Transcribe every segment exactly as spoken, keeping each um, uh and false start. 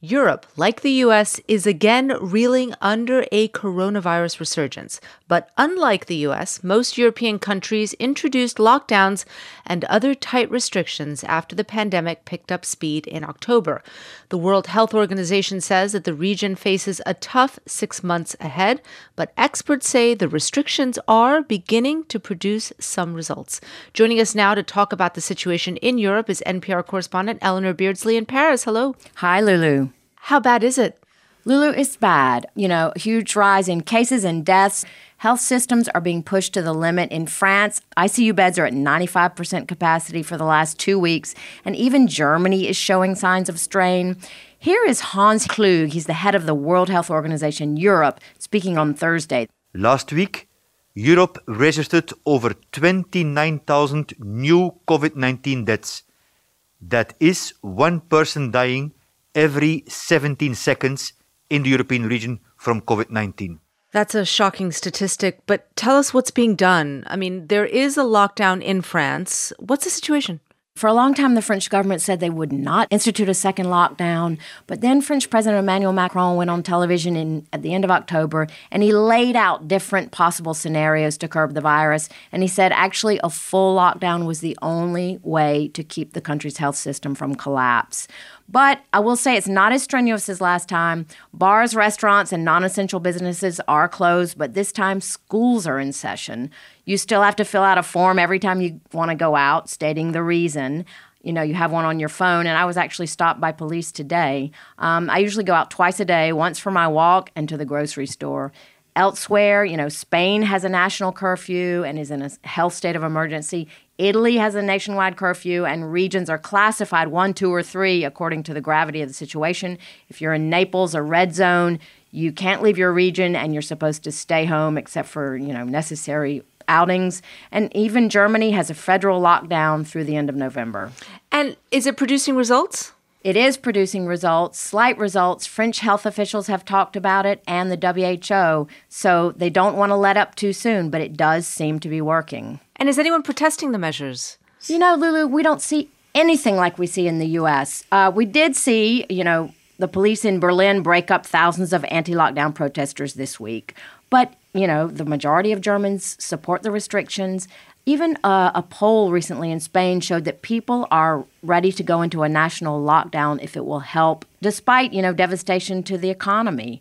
Europe, like the U S, is again reeling under a coronavirus resurgence. But unlike the U S, most European countries introduced lockdowns and other tight restrictions after the pandemic picked up speed in October. The World Health Organization says that the region faces a tough six months ahead, but experts say the restrictions are beginning to produce some results. Joining us now to talk about the situation in Europe is N P R correspondent Eleanor Beardsley in Paris. Hello. Hi, Lulu. How bad is it? Lulu, it's bad. You know, huge rise in cases and deaths. Health systems are being pushed to the limit. In France, I C U beds are at ninety-five percent capacity for the last two weeks, and even Germany is showing signs of strain. Here is Hans Kluge. He's the head of the World Health Organization Europe, speaking on Thursday. Last week, Europe registered over twenty-nine thousand new COVID nineteen deaths. That is one person dying every seventeen seconds in the European region from COVID nineteen. That's a shocking statistic, but tell us what's being done. I mean, there is a lockdown in France. What's the situation? For a long time, the French government said they would not institute a second lockdown. But then French President Emmanuel Macron went on television in, at the end of October, and he laid out different possible scenarios to curb the virus. And he said actually a full lockdown was the only way to keep the country's health system from collapse. But I will say it's not as strenuous as last time. Bars, restaurants, and non-essential businesses are closed, but this time schools are in session. You still have to fill out a form every time you want to go out, stating the reason. You know, you have one on your phone, and I was actually stopped by police today. Um, I usually go out twice a day, once for my walk and to the grocery store. Elsewhere, you know, Spain has a national curfew and is in a health state of emergency. Italy has a nationwide curfew, and regions are classified one, two, or three according to the gravity of the situation. If you're in Naples, a red zone, you can't leave your region, and you're supposed to stay home except for, you know, necessary outings. And even Germany has a federal lockdown through the end of November. And is it producing results? It is producing results, slight results. French health officials have talked about it, and the W H O, so they don't want to let up too soon, but it does seem to be working. And is anyone protesting the measures? You know, Lulu, we don't see anything like we see in the U S. Uh, we did see, you know, the police in Berlin break up thousands of anti-lockdown protesters this week. But, you know, the majority of Germans support the restrictions. Even uh, a poll recently in Spain showed that people are ready to go into a national lockdown if it will help, despite, you know, devastation to the economy.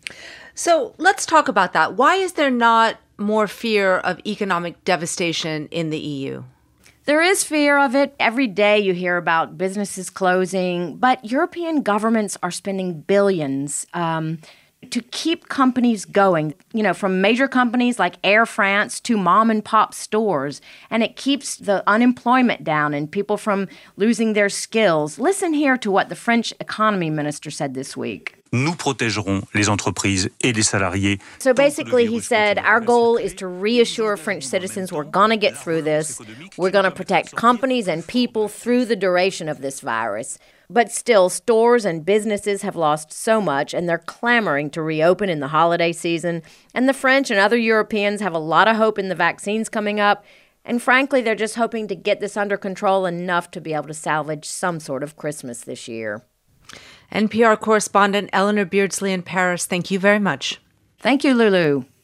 So let's talk about that. Why is there not more fear of economic devastation in the E U? There is fear of it. Every day you hear about businesses closing, but European governments are spending billions um, to keep companies going, you know, from major companies like Air France to mom and pop stores. And it keeps the unemployment down and people from losing their skills. Listen here to what the French economy minister said this week. Nous protégerons les entreprises et les salariés. So basically, he said, our goal is to reassure French citizens we're going to get through this. We're going to protect companies and people through the duration of this virus. But still, stores and businesses have lost so much, and they're clamoring to reopen in the holiday season. And the French and other Europeans have a lot of hope in the vaccines coming up. And frankly, they're just hoping to get this under control enough to be able to salvage some sort of Christmas this year. N P R correspondent Eleanor Beardsley in Paris, thank you very much. Thank you, Lulu.